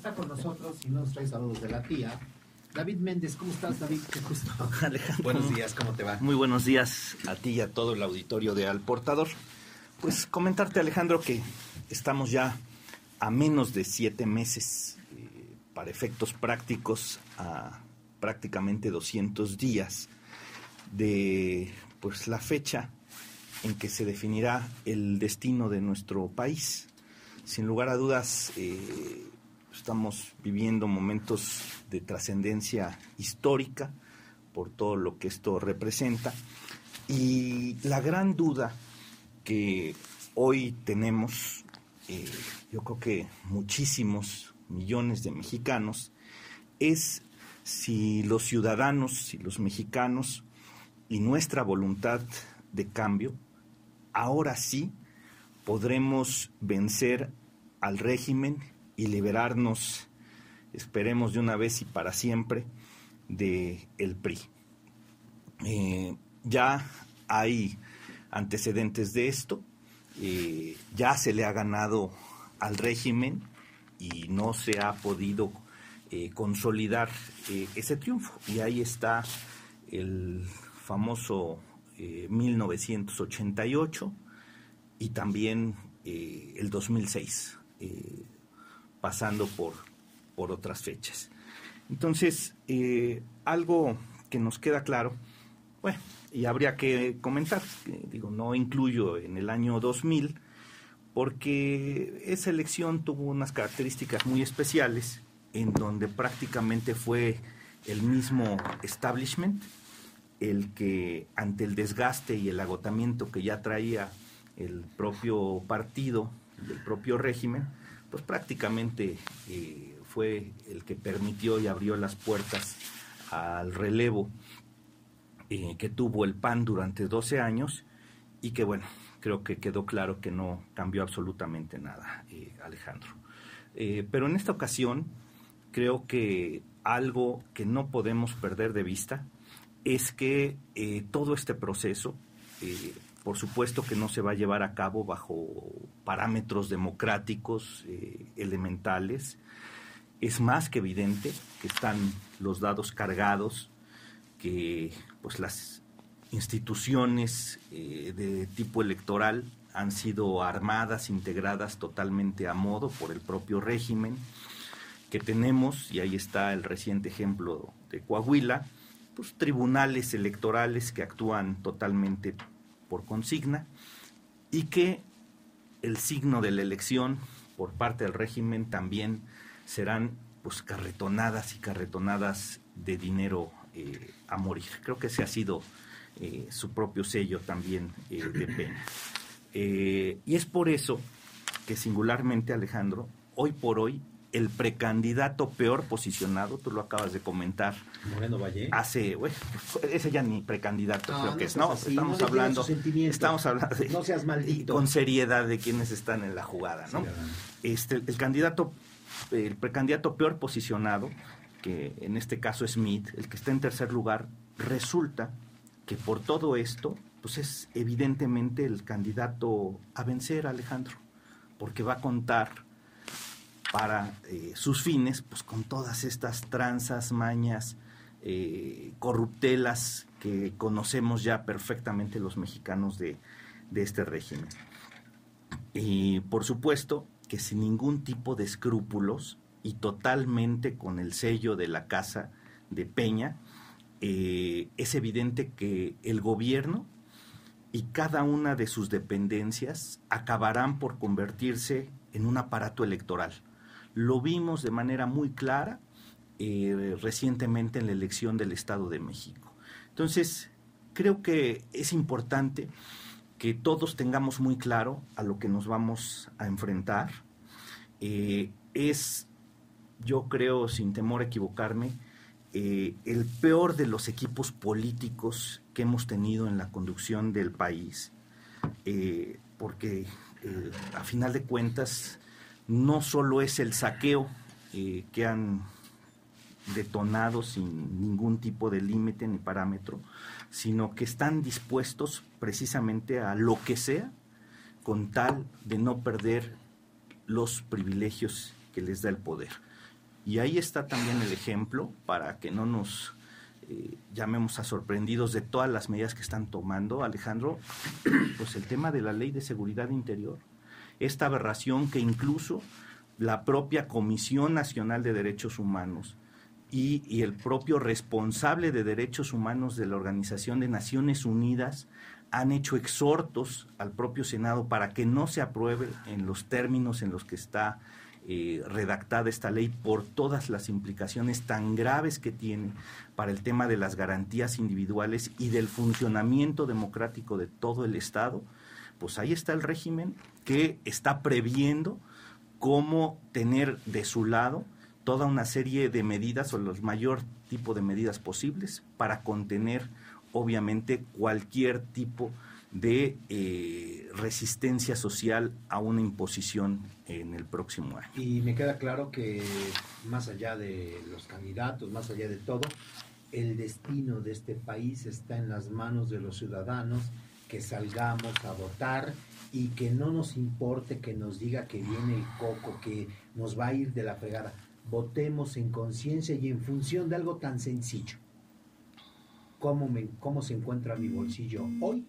está con nosotros y nos trae saludos de la tía. David Méndez, ¿cómo estás, David? Qué gusto. Alejandro, buenos días, ¿cómo te va? Muy buenos días a ti y a todo el auditorio de Al Portador. Pues comentarte, Alejandro, que estamos ya a menos de 7 meses, para efectos prácticos, a prácticamente 200 días de pues la fecha en que se definirá el destino de nuestro país. Sin lugar a dudas, estamos viviendo momentos de trascendencia histórica por todo lo que esto representa, y la gran duda que hoy tenemos, yo creo que muchísimos millones de mexicanos, es si los ciudadanos, si los mexicanos y nuestra voluntad de cambio, ahora sí podremos vencer al régimen y liberarnos, esperemos de una vez y para siempre, de el PRI. Ya hay antecedentes de esto, ya se le ha ganado al régimen y no se ha podido consolidar ese triunfo. Y ahí está el famoso 1988 y también el 2006, pasando por otras fechas. Entonces, algo que nos queda claro, bueno, y habría que comentar, no incluyo en el año 2000, porque esa elección tuvo unas características muy especiales, en donde prácticamente fue el mismo establishment el que, ante el desgaste y el agotamiento que ya traía el propio partido, el propio régimen, pues prácticamente fue el que permitió y abrió las puertas al relevo que tuvo el PAN durante 12 años, y que bueno, creo que quedó claro que no cambió absolutamente nada, Alejandro. Pero en esta ocasión creo que algo que no podemos perder de vista es que todo este proceso, por supuesto que no se va a llevar a cabo bajo parámetros democráticos elementales. Es más que evidente que están los dados cargados, que pues las instituciones de tipo electoral han sido armadas, integradas totalmente a modo por el propio régimen, que tenemos, y ahí está el reciente ejemplo de Coahuila, pues tribunales electorales que actúan totalmente por consigna, y que el signo de la elección por parte del régimen también serán pues carretonadas y carretonadas de dinero a morir. Creo que ese ha sido su propio sello también de Peña. Y es por eso que singularmente, Alejandro, hoy por hoy, el precandidato peor posicionado, tú lo acabas de comentar, Moreno Valle, ese ya ni precandidato creo que es, ¿no? Así, estamos hablando de, no seas maldito, con seriedad, de quienes están en la jugada, ¿no? Sí, el precandidato peor posicionado, que en este caso es Smith, el que está en tercer lugar, resulta que por todo esto, pues es evidentemente el candidato a vencer, Alejandro, porque va a contar para sus fines, pues con todas estas tranzas, mañas, corruptelas que conocemos ya perfectamente los mexicanos de este régimen. Y por supuesto que sin ningún tipo de escrúpulos y totalmente con el sello de la casa de Peña, es evidente que el gobierno y cada una de sus dependencias acabarán por convertirse en un aparato electoral. Lo vimos de manera muy clara recientemente en la elección del Estado de México. Entonces, creo que es importante que todos tengamos muy claro a lo que nos vamos a enfrentar. Yo creo, sin temor a equivocarme, el peor de los equipos políticos que hemos tenido en la conducción del país, porque a final de cuentas no solo es el saqueo que han detonado sin ningún tipo de límite ni parámetro, sino que están dispuestos precisamente a lo que sea con tal de no perder los privilegios que les da el poder. Y ahí está también el ejemplo para que no nos llamemos a sorprendidos de todas las medidas que están tomando, Alejandro, pues el tema de la Ley de Seguridad Interior, esta aberración que incluso la propia Comisión Nacional de Derechos Humanos y el propio responsable de derechos humanos de la Organización de Naciones Unidas han hecho exhortos al propio Senado para que no se apruebe en los términos en los que está redactada esta ley por todas las implicaciones tan graves que tiene para el tema de las garantías individuales y del funcionamiento democrático de todo el Estado. Pues ahí está el régimen que está previendo cómo tener de su lado toda una serie de medidas o los mayor tipo de medidas posibles para contener obviamente cualquier tipo de resistencia social a una imposición en el próximo año. Y me queda claro que más allá de los candidatos, más allá de todo, el destino de este país está en las manos de los ciudadanos, que salgamos a votar y que no nos importe que nos diga que viene el coco, que nos va a ir de la fregada. Votemos en conciencia y en función de algo tan sencillo. ¿Cómo se encuentra mi bolsillo hoy?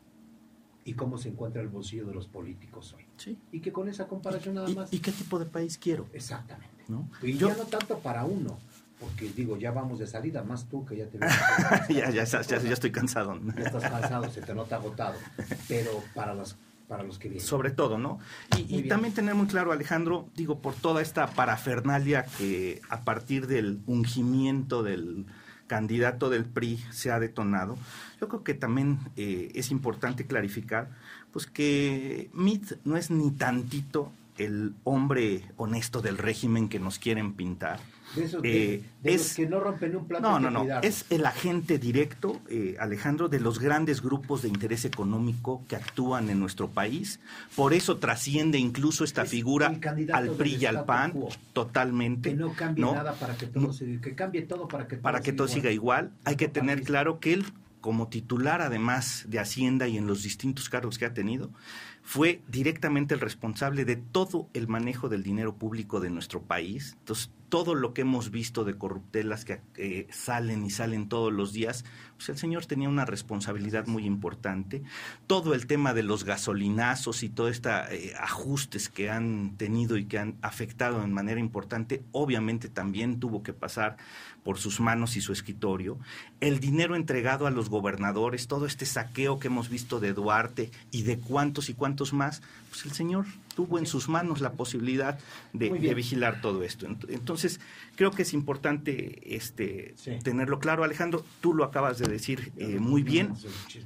Y cómo se encuentra el bolsillo de los políticos hoy. Sí. Y que con esa comparación nada más... ¿Y qué tipo de país quiero? Exactamente. ¿No? Y ya no tanto para uno, porque digo, ya vamos de salida, más tú que ya te ves... ya estoy cansado. Ya estás cansado, se te nota agotado. Pero para los que vienen. Sobre todo, ¿no? Y también tener muy claro, Alejandro, digo, por toda esta parafernalia que a partir del ungimiento del candidato del PRI se ha detonado, yo creo que también es importante clarificar pues que Mitt no es ni tantito el hombre honesto del régimen que nos quieren pintar. De esos de los que no rompen un plato. No, es el agente directo, Alejandro, de los grandes grupos de interés económico que actúan en nuestro país. Por eso trasciende incluso esta figura al PRI y al PAN, totalmente. Que no cambie nada para que todo que cambie todo para que todo siga igual. Hay que tener claro que él, como titular además de Hacienda y en los distintos cargos que ha tenido, fue directamente el responsable de todo el manejo del dinero público de nuestro país. Entonces, todo lo que hemos visto de corruptelas que salen todos los días, pues el señor tenía una responsabilidad muy importante. Todo el tema de los gasolinazos y todos estos ajustes que han tenido y que han afectado de manera importante, obviamente también tuvo que pasar por sus manos y su escritorio. El dinero entregado a los gobernadores, todo este saqueo que hemos visto de Duarte y de cuántos y cuántos más, pues el señor tuvo en sus manos la posibilidad de vigilar todo esto. Entonces, creo que es importante tenerlo claro, Alejandro. Tú lo acabas de decir muy bien.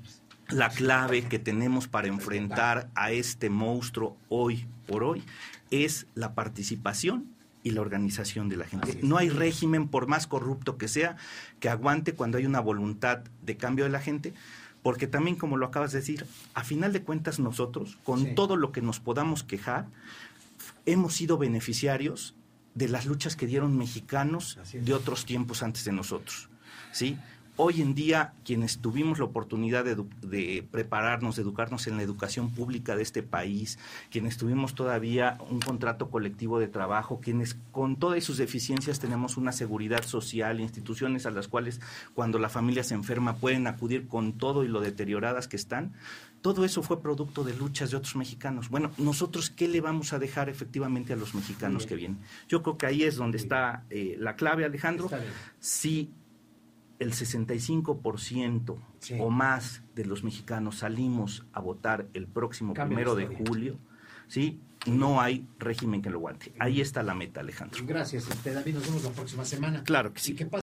La clave que tenemos para enfrentar a este monstruo hoy por hoy es la participación y la organización de la gente. No hay régimen, por más corrupto que sea, que aguante cuando hay una voluntad de cambio de la gente. Porque también, como lo acabas de decir, a final de cuentas nosotros, con todo lo que nos podamos quejar, hemos sido beneficiarios de las luchas que dieron mexicanos de otros tiempos antes de nosotros, ¿sí? Hoy en día, quienes tuvimos la oportunidad de prepararnos, de educarnos en la educación pública de este país, quienes tuvimos todavía un contrato colectivo de trabajo, quienes con todas sus deficiencias tenemos una seguridad social, instituciones a las cuales cuando la familia se enferma pueden acudir con todo y lo deterioradas que están, todo eso fue producto de luchas de otros mexicanos. Bueno, nosotros, ¿qué le vamos a dejar efectivamente a los mexicanos que vienen? Yo creo que ahí es donde está la clave, Alejandro. Si el 65% o más de los mexicanos salimos a votar el próximo 1 de julio, ¿sí? No hay régimen que lo aguante. Ahí está la meta, Alejandro. Gracias, David. Nos vemos la próxima semana. Claro que sí.